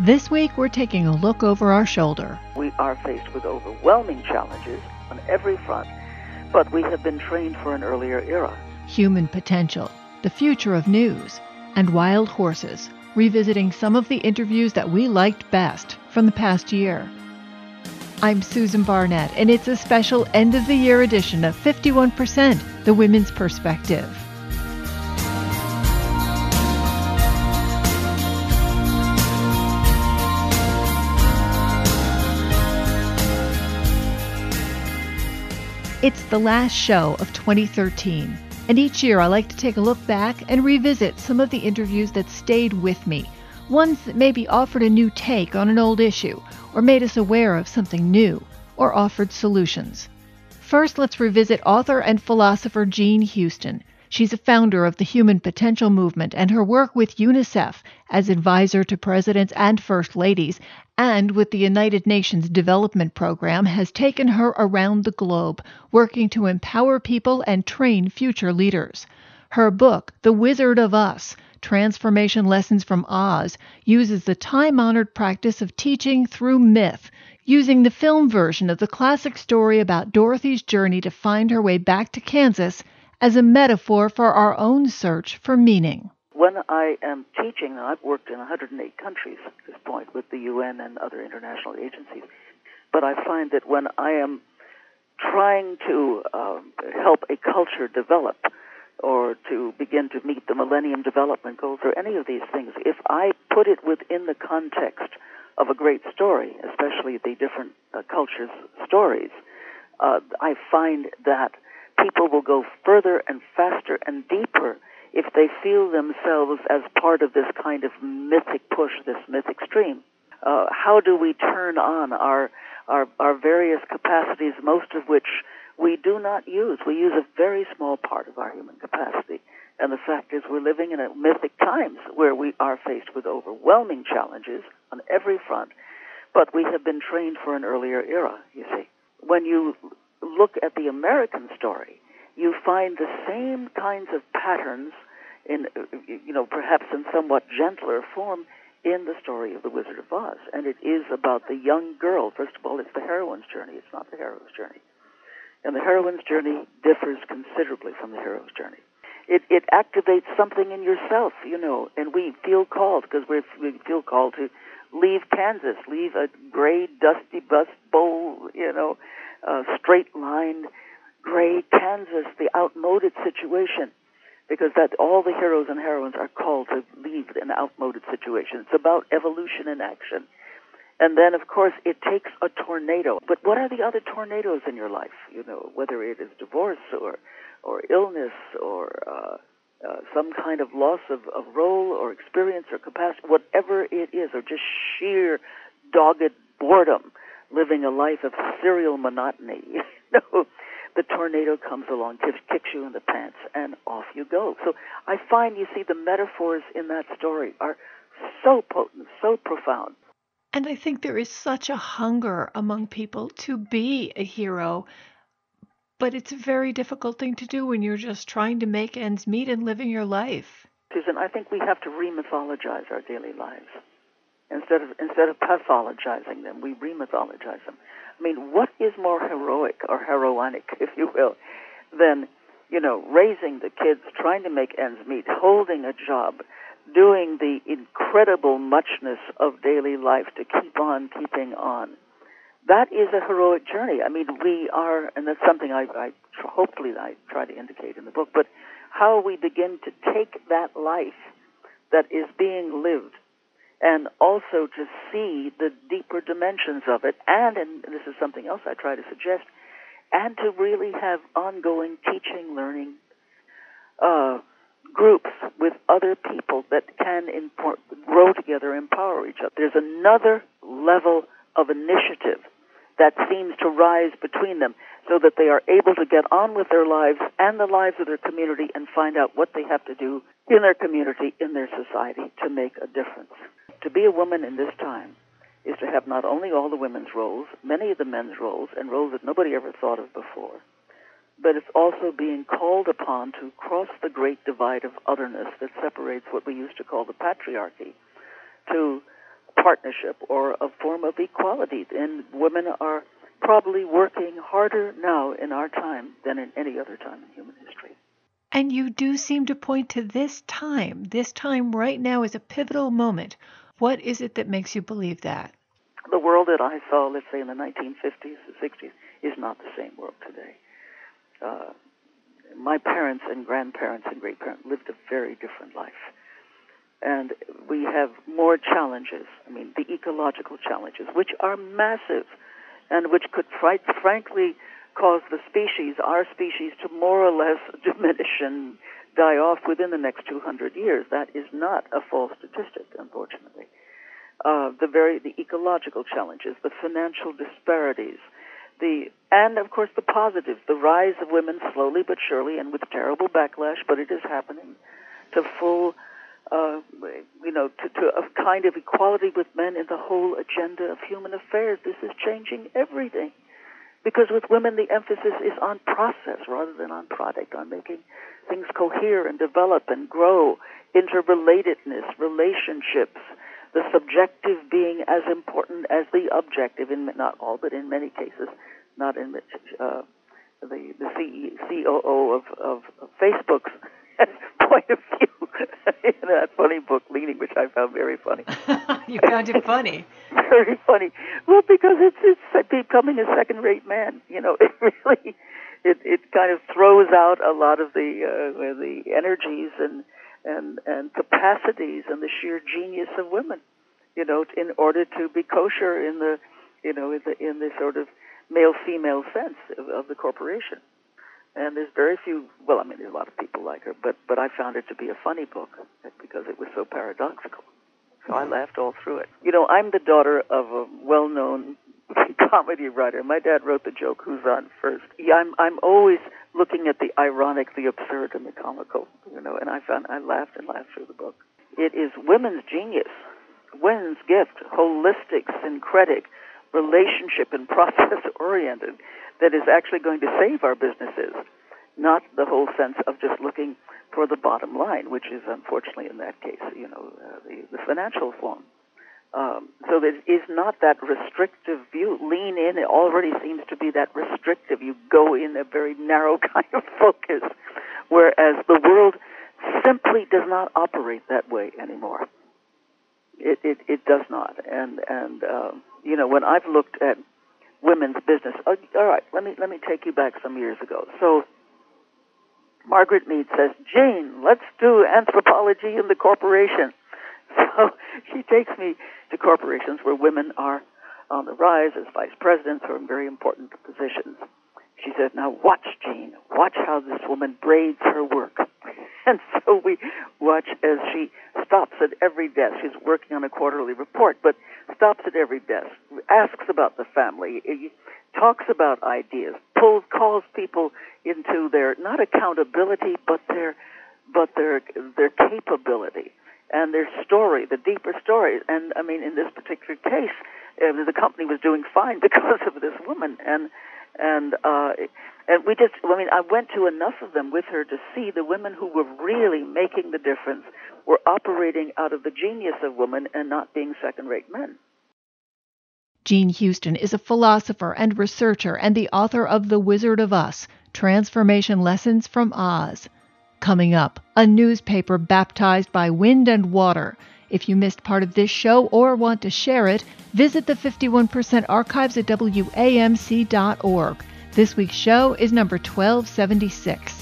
This week, we're taking a look over our shoulder. We are faced with overwhelming challenges on every front, but we have been trained for an earlier era. Human potential, the future of news, and wild horses, revisiting some of the interviews that we liked best from the past year. I'm Susan Barnett, and it's a special end-of-the-year edition of 51%, The Women's Perspective. It's the last show of 2013, and each year I like to take a look back and revisit some of the interviews that stayed with me, ones that maybe offered a new take on an old issue, or made us aware of something new, or offered solutions. First, let's revisit author and philosopher Jean Houston. She's a founder of the Human Potential Movement, and her work with UNICEF as advisor to presidents and first ladies, and with the United Nations Development Program, has taken her around the globe, working to empower people and train future leaders. Her book, The Wizard of Us, Transformation Lessons from Oz, uses the time-honored practice of teaching through myth, using the film version of the classic story about Dorothy's journey to find her way back to Kansas as a metaphor for our own search for meaning. When I am teaching, and I've worked in 108 countries at this point with the UN and other international agencies, but I find that when I am trying to help a culture develop or to begin to meet the Millennium Development Goals or any of these things, if I put it within the context of a great story, especially the different cultures' stories, I find that people will go further and faster and deeper if they feel themselves as part of this kind of mythic push, this mythic stream. How do we turn on our various capacities, most of which we do not use? We use a very small part of our human capacity. And the fact is we're living in a mythic times where we are faced with overwhelming challenges on every front, but we have been trained for an earlier era, you see. When you look at the American story, you find the same kinds of patterns in, perhaps in somewhat gentler form in the story of The Wizard of Oz. And it is about the young girl. First of all, it's the heroine's journey. It's not the hero's journey. And the heroine's journey differs considerably from the hero's journey. It activates something in yourself, and we feel called, because we feel called to leave Kansas, leave a gray, dusty bus bowl, straight-lined, gray Kansas, the outmoded situation, because that all the heroes and heroines are called to leave an outmoded situation. It's about evolution in action. And then, of course, it takes a tornado. But what are the other tornadoes in your life? Whether it is divorce or illness or some kind of loss of role or experience or capacity, whatever it is, or just sheer dogged boredom, living a life of serial monotony. The tornado comes along, kicks you in the pants, and off you go. So I find, you see, the metaphors in that story are so potent, so profound. And I think there is such a hunger among people to be a hero, but it's a very difficult thing to do when you're just trying to make ends meet and living your life. Susan, I think we have to remythologize our daily lives. Instead of pathologizing them, we remythologize them. I mean, what is more heroic or heroinic, if you will, than, raising the kids, trying to make ends meet, holding a job, doing the incredible muchness of daily life to keep on keeping on? That is a heroic journey. I mean, we are, and that's something hopefully I try to indicate in the book, but how we begin to take that life that is being lived and also to see the deeper dimensions of it, and this is something else I try to suggest, and to really have ongoing teaching, learning groups with other people that can grow together, empower each other. There's another level of initiative that seems to rise between them so that they are able to get on with their lives and the lives of their community and find out what they have to do in their community, in their society, to make a difference. To be a woman in this time is to have not only all the women's roles, many of the men's roles, and roles that nobody ever thought of before, but it's also being called upon to cross the great divide of otherness that separates what we used to call the patriarchy, to partnership or a form of equality. And women are probably working harder now in our time than in any other time in human history. And you do seem to point to this time. This time right now is a pivotal moment. What is it that makes you believe that? The world that I saw, let's say, in the 1950s, the 60s, is not the same world today. My parents and grandparents and great-parents lived a very different life. And we have more challenges. I mean, the ecological challenges, which are massive and which could frankly cause the species, our species, to more or less diminish and die off within the next 200 years. That is not a false statistic, unfortunately. The ecological challenges, the financial disparities, and of course the positives, the rise of women slowly but surely and with terrible backlash, but it is happening, to full, to a kind of equality with men in the whole agenda of human affairs. This is changing everything. Because with women, the emphasis is on process rather than on product, on making things cohere and develop and grow, interrelatedness, relationships, the subjective being as important as the objective, in not all, but in many cases, not in the COO of Facebook's point of view in that funny book, Leaning, which I found very funny. You found it funny? Very funny. Well, because it's becoming a second-rate man. It really, it kind of throws out a lot of the energies and capacities and the sheer genius of women, in order to be kosher in the sort of male-female sense of the corporation. And there's very few, there's a lot of people like her, but I found it to be a funny book because it was so paradoxical. So I laughed all through it. I'm the daughter of a well-known comedy writer. My dad wrote the joke, "Who's on first?" Yeah, I'm always looking at the ironic, the absurd, and the comical, and I laughed and laughed through the book. It is women's genius, women's gift, holistic, syncretic, relationship and process-oriented, that is actually going to save our businesses, not the whole sense of just looking for the bottom line, which is unfortunately in that case, the financial form. So there is not that restrictive view. Lean in, it already seems to be that restrictive. You go in a very narrow kind of focus, whereas the world simply does not operate that way anymore. It does not. And when I've looked at women's business, all right, let me take you back some years ago. So Margaret Mead says, "Jane, let's do anthropology in the corporation." So she takes me to corporations where women are on the rise as vice presidents or in very important positions. She says, "Now watch, Jane. Watch how this woman braids her work." And so we watch as she stops at every desk. She's working on a quarterly report, but stops at every desk, asks about the family, talks about ideas, calls people into their, not accountability, but their capability and their story, the deeper story. And I mean, in this particular case, the company was doing fine because of this woman. And we just, I went to enough of them with her to see the women who were really making the difference were operating out of the genius of women and not being second-rate men. Jean Houston is a philosopher and researcher and the author of The Wizard of Us, Transformation Lessons from Oz. Coming up, a newspaper baptized by wind and water. If you missed part of this show or want to share it, visit the 51% archives at WAMC.org. This week's show is number 1276.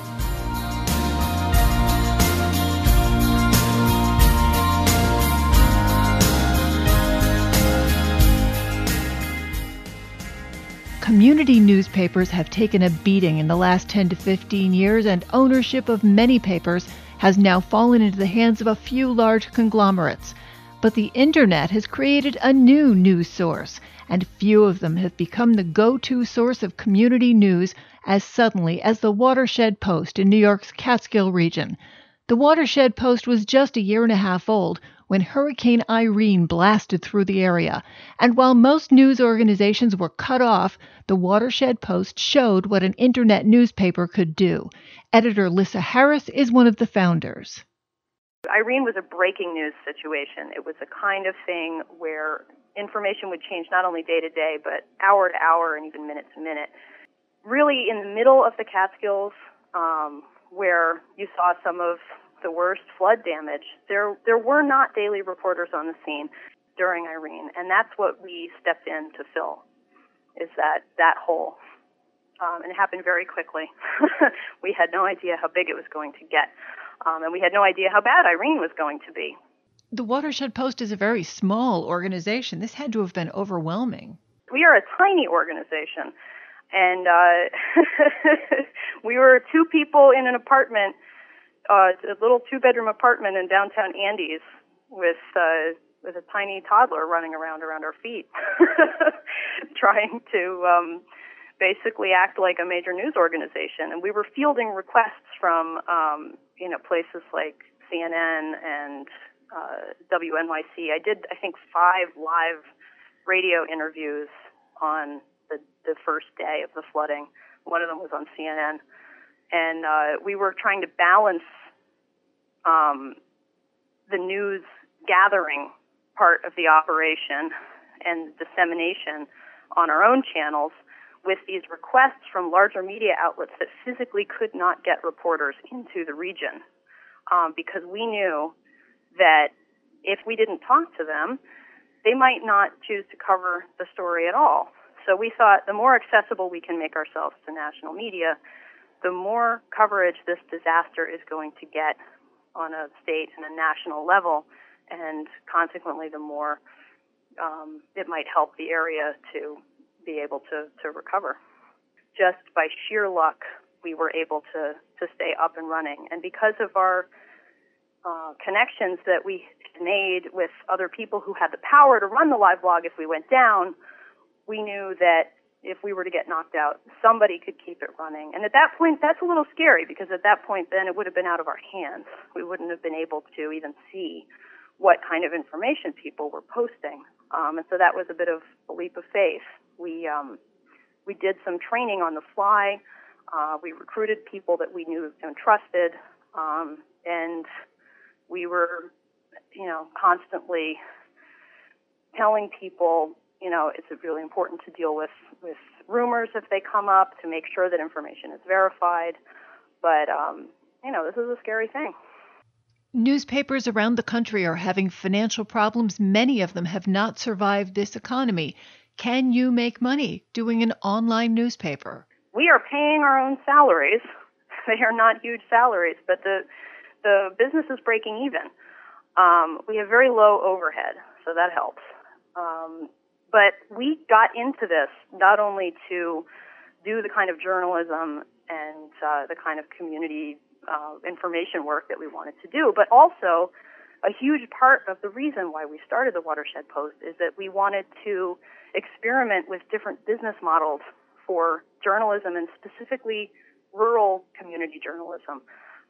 Community newspapers have taken a beating in the last 10 to 15 years, and ownership of many papers has now fallen into the hands of a few large conglomerates. But the Internet has created a new news source, and few of them have become the go-to source of community news as suddenly as the Watershed Post in New York's Catskill region. The Watershed Post was just a year and a half old when Hurricane Irene blasted through the area, and while most news organizations were cut off, the Watershed Post showed what an Internet newspaper could do. Editor Lissa Harris is one of the founders. Irene was a breaking news situation. It was a kind of thing where information would change not only day to day, but hour to hour and even minute to minute. Really in the middle of the Catskills, where you saw some of the worst flood damage, there were not daily reporters on the scene during Irene, and that's what we stepped in to fill, is that hole. And it happened very quickly. We had no idea how big it was going to get, and we had no idea how bad Irene was going to be. The Watershed Post is a very small organization. This had to have been overwhelming. We are a tiny organization, and we were two people in an apartment, a little two-bedroom apartment in downtown Andes with a tiny toddler running around our feet, trying to basically act like a major news organization. And we were fielding requests from places like CNN and WNYC. I did, I think, 5 live radio interviews on the first day of the flooding. One of them was on CNN. And we were trying to balance the news gathering part of the operation and dissemination on our own channels with these requests from larger media outlets that physically could not get reporters into the region, because we knew that if we didn't talk to them, they might not choose to cover the story at all. So we thought the more accessible we can make ourselves to national media, the more coverage this disaster is going to get on a state and a national level, and consequently the more it might help the area to be able to recover. Just by sheer luck, we were able to stay up and running. And because of our connections that we made with other people who had the power to run the live blog if we went down, we knew that if we were to get knocked out, somebody could keep it running. And at that point, that's a little scary, because at that point, then it would have been out of our hands. We wouldn't have been able to even see what kind of information people were posting. And so that was a bit of a leap of faith. We did some training on the fly. We recruited people that we knew and trusted, and we were, constantly telling people, it's really important to deal with rumors if they come up, to make sure that information is verified. But, this is a scary thing. Newspapers around the country are having financial problems. Many of them have not survived this economy. Can you make money doing an online newspaper? We are paying our own salaries. They are not huge salaries, but the business is breaking even. We have very low overhead, so that helps. But we got into this not only to do the kind of journalism and the kind of community information work that we wanted to do, but also a huge part of the reason why we started the Watershed Post is that we wanted to experiment with different business models for journalism, and specifically rural community journalism.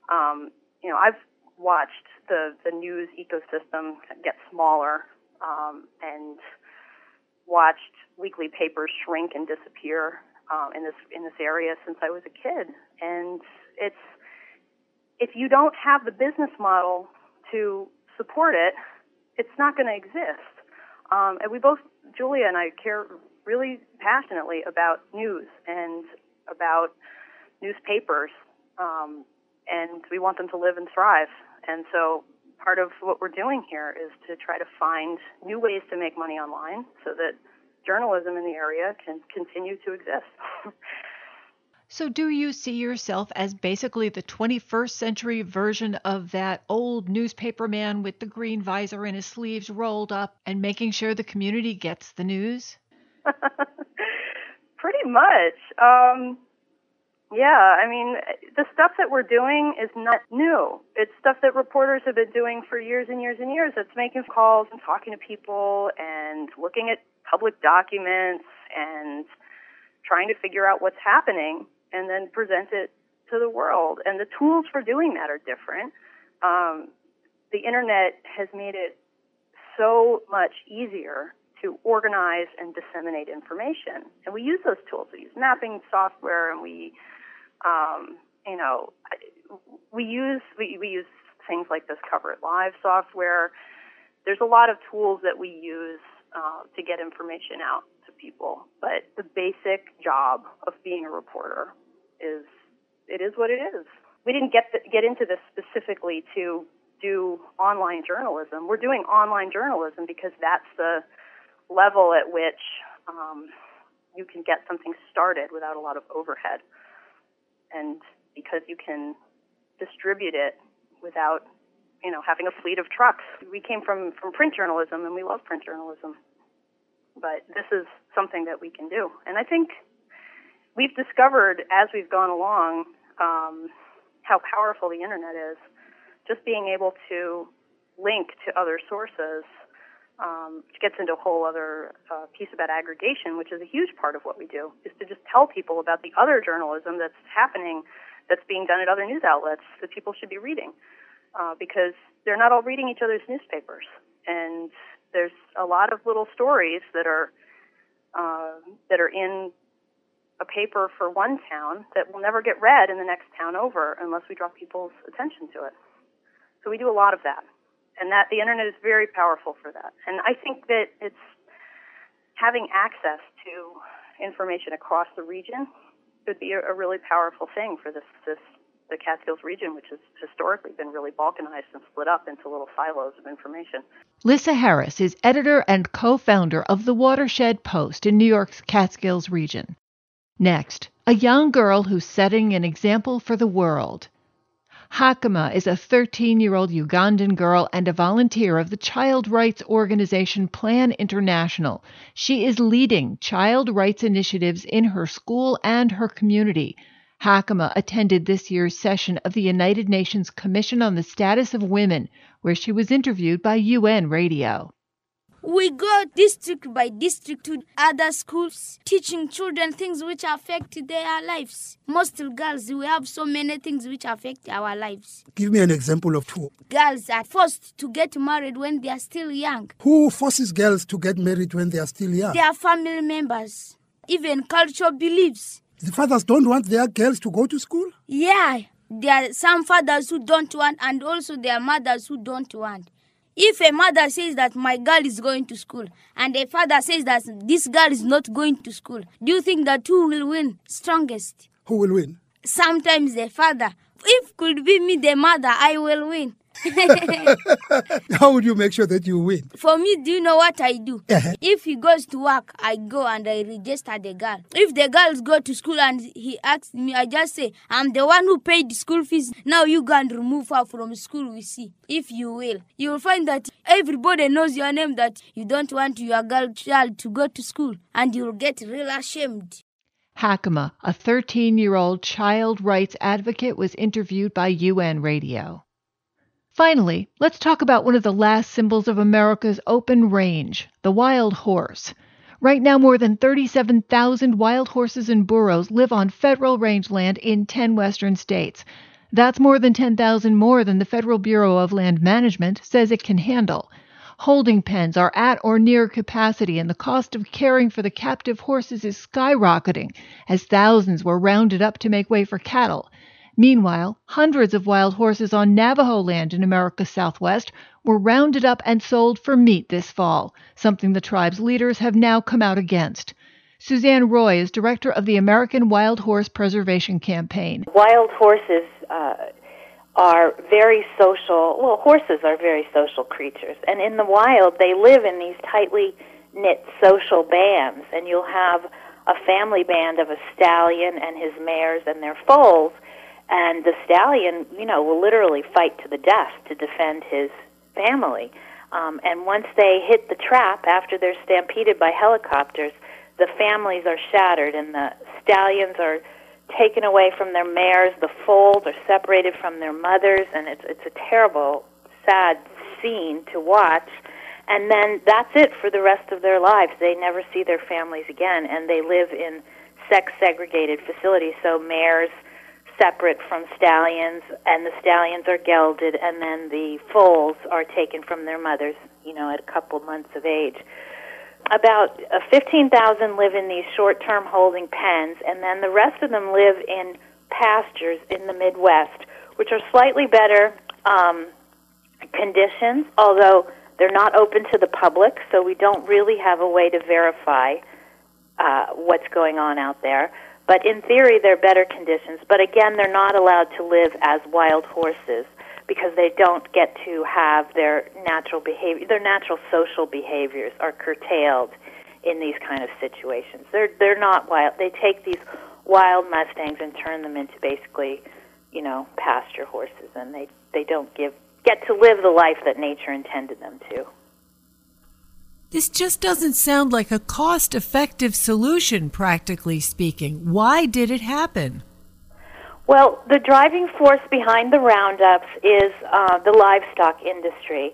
I've watched the news ecosystem get smaller, and watched weekly papers shrink and disappear in this area since I was a kid. And if you don't have the business model to support it, it's not going to exist. And we both, Julia and I, care really passionately about news and about newspapers, and we want them to live and thrive. And so part of what we're doing here is to try to find new ways to make money online so that journalism in the area can continue to exist. So do you see yourself as basically the 21st century version of that old newspaper man with the green visor and his sleeves rolled up and making sure the community gets the news? Pretty much. Yeah, I mean, the stuff that we're doing is not new. It's stuff that reporters have been doing for years and years and years. It's making calls and talking to people and looking at public documents and trying to figure out what's happening and then present it to the world. And the tools for doing that are different. The internet has made it so much easier to organize and disseminate information. And we use those tools. We use mapping software, and we use things like Discover It Live software. There's a lot of tools that we use to get information out to people. But the basic job of being a reporter is what it is. We didn't get into this specifically to do online journalism. We're doing online journalism because that's the level at which you can get something started without a lot of overhead, and because you can distribute it without, having a fleet of trucks. We came from print journalism, and we love print journalism, but this is something that we can do. And I think we've discovered as we've gone along how powerful the internet is. Just being able to link to other sources, which gets into a whole other piece about aggregation, which is a huge part of what we do, is to just tell people about the other journalism that's happening, that's being done at other news outlets that people should be reading, because they're not all reading each other's newspapers. And there's a lot of little stories that are in a paper for one town that will never get read in the next town over unless we draw people's attention to it. So we do a lot of that. And that the internet is very powerful for that. And I think that it's having access to information across the region could be a really powerful thing for the Catskills region, which has historically been really balkanized and split up into little silos of information. Lissa Harris is editor and co-founder of the Watershed Post in New York's Catskills region. Next, a young girl who's setting an example for the world. Hakama is a 13-year-old Ugandan girl and a volunteer of the child rights organization Plan International. She is leading child rights initiatives in her school and her community. Hakama attended this year's session of the United Nations Commission on the Status of Women, where she was interviewed by UN Radio. We go district by district to other schools, teaching children things which affect their lives. Mostly girls, we have so many things which affect our lives. Give me an example of two. Girls are forced to get married when they are still young. Who forces girls to get married when they are still young? Their family members, even cultural beliefs. The fathers don't want their girls to go to school? Yeah, there are some fathers who don't want, and also there are mothers who don't want. If a mother says that my girl is going to school and a father says that this girl is not going to school, do you think that who will win strongest? Who will win? Sometimes the father. If could be me, the mother, I will win. How would you make sure that you win? For me, do you know what I do? Uh-huh. If he goes to work, I go and I register the girl. If the girls go to school and he asks me, I just say, I'm the one who paid the school fees. Now you go and remove her from school, we see. If you will, you will find that everybody knows your name, that you don't want your girl child to go to school, and you'll get real ashamed. Hakama, a 13-year-old child rights advocate, was interviewed by UN Radio. Finally, let's talk about one of the last symbols of America's open range, the wild horse. Right now, more than 37,000 wild horses and burros live on federal rangeland in 10 western states. That's more than 10,000 more than the Federal Bureau of Land Management says it can handle. Holding pens are at or near capacity, and the cost of caring for the captive horses is skyrocketing as thousands were rounded up to make way for cattle. Meanwhile, hundreds of wild horses on Navajo land in America's Southwest were rounded up and sold for meat this fall, something the tribe's leaders have now come out against. Suzanne Roy is director of the American Wild Horse Preservation Campaign. Wild horses are very social. Well, horses are very social creatures. And in the wild, they live in these tightly knit social bands. And you'll have a family band of a stallion and his mares and their foals. And the stallion, will literally fight to the death to defend his family. And once they hit the trap, after they're stampeded by helicopters, the families are shattered and the stallions are taken away from their mares, the foals are separated from their mothers, and it's a terrible, sad scene to watch. And then that's it for the rest of their lives. They never see their families again, and they live in sex-segregated facilities, so mares separate from stallions, and the stallions are gelded, and then the foals are taken from their mothers, at a couple months of age. About 15,000 live in these short-term holding pens, and then the rest of them live in pastures in the Midwest, which are slightly better conditions, although they're not open to the public, so we don't really have a way to verify what's going on out there. But in theory, they're better conditions. But again, they're not allowed to live as wild horses because they don't get to have their natural behavior, their natural social behaviors are curtailed in these kind of situations. They're not wild. They take these wild Mustangs and turn them into basically, pasture horses, and they don't get to live the life that nature intended them to. This just doesn't sound like a cost-effective solution, practically speaking. Why did it happen? Well, the driving force behind the roundups is the livestock industry.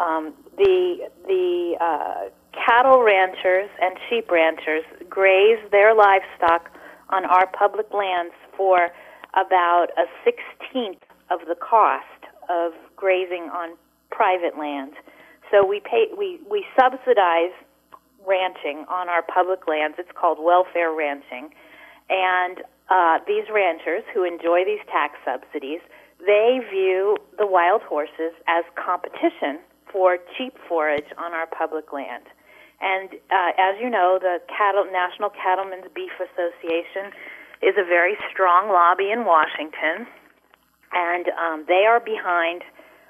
The cattle ranchers and sheep ranchers graze their livestock on our public lands for about a 16th of the cost of grazing on private land. So we subsidize ranching on our public lands. It's called welfare ranching. And these ranchers who enjoy these tax subsidies, they view the wild horses as competition for cheap forage on our public land. And as you know, the National Cattlemen's Beef Association is a very strong lobby in Washington, and they are behind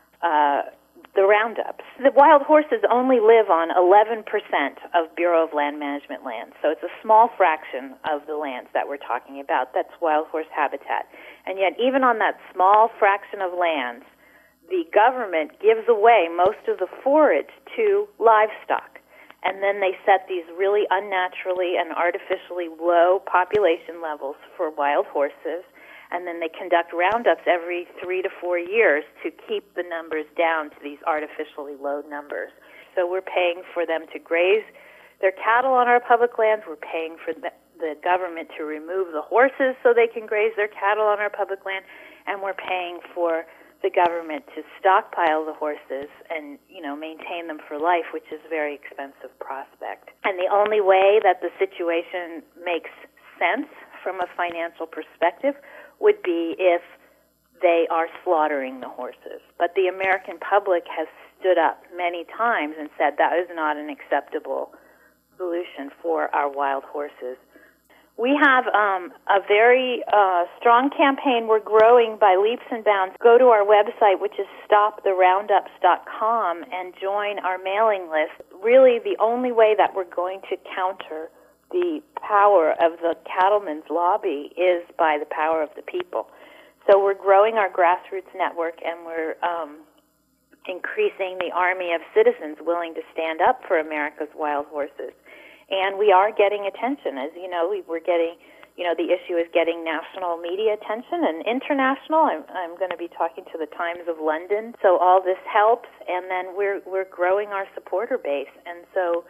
the roundups. The wild horses only live on 11% of Bureau of Land Management lands, so it's a small fraction of the lands that we're talking about. That's wild horse habitat. And yet, even on that small fraction of lands, the government gives away most of the forage to livestock. And then they set these really unnaturally and artificially low population levels for wild horses, and then they conduct roundups every 3 to 4 years to keep the numbers down to these artificially low numbers. So we're paying for them to graze their cattle on our public lands. We're paying for the government to remove the horses so they can graze their cattle on our public land, and we're paying for the government to stockpile the horses and, maintain them for life, which is a very expensive prospect. And the only way that the situation makes sense from a financial perspective would be if they are slaughtering the horses. But the American public has stood up many times and said that is not an acceptable solution for our wild horses. We have a very strong campaign. We're growing by leaps and bounds. Go to our website, which is stoptheroundups.com, and join our mailing list. Really, the only way that we're going to counter the power of the cattlemen's lobby is by the power of the people. So we're growing our grassroots network, and we're increasing the army of citizens willing to stand up for America's wild horses. And we are getting attention. As you know, we're getting, the issue is getting national media attention and international. I'm going to be talking to the Times of London. So all this helps, and then we're growing our supporter base. And so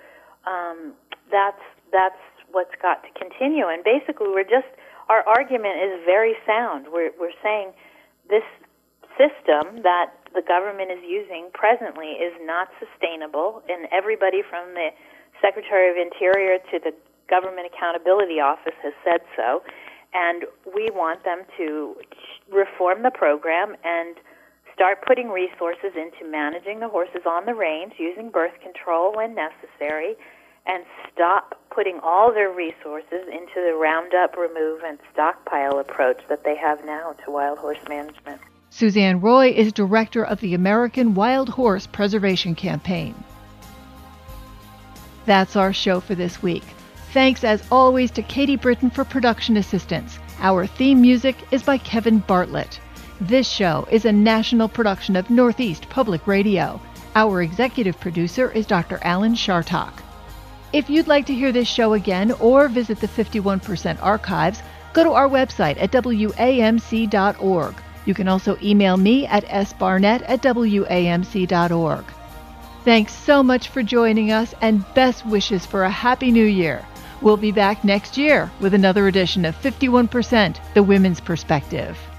that's what's got to continue. And basically, our argument is very sound. We're saying this system that the government is using presently is not sustainable, and everybody from the Secretary of Interior to the Government Accountability Office has said so, and we want them to reform the program and start putting resources into managing the horses on the range, using birth control when necessary, and stop putting all their resources into the roundup, remove, and stockpile approach that they have now to wild horse management. Suzanne Roy is director of the American Wild Horse Preservation Campaign. That's our show for this week. Thanks, as always, to Katie Britton for production assistance. Our theme music is by Kevin Bartlett. This show is a national production of Northeast Public Radio. Our executive producer is Dr. Alan Shartok. If you'd like to hear this show again or visit the 51% archives, go to our website at wamc.org. You can also email me at sbarnett@wamc.org. Thanks so much for joining us, and best wishes for a Happy New Year. We'll be back next year with another edition of 51%, The Women's Perspective.